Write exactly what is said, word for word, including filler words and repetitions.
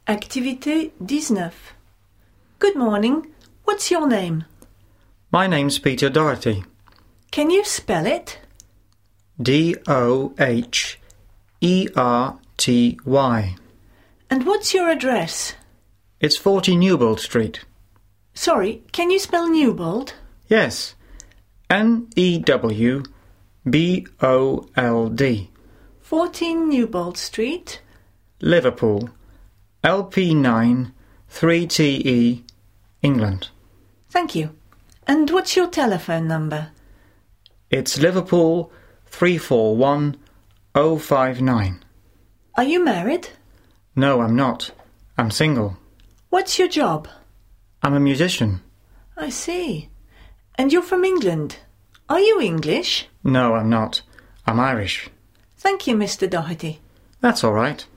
Activité dix-neuf. Good morning. What's your name? My name's Peter Doherty. Can you spell it? D O H E R T Y. And what's your address? It's forty Newbold Street. Sorry, can you spell Newbold? Yes. N E W B O L D. fourteen Newbold Street. Liverpool. L P nine three T E, England. Thank you. And what's your telephone number? It's Liverpool three four one oh five nine. Are you married? No, I'm not. I'm single. What's your job? I'm a musician. I see. And you're from England. Are you English? No, I'm not. I'm Irish. Thank you, Mister Doherty. That's all right.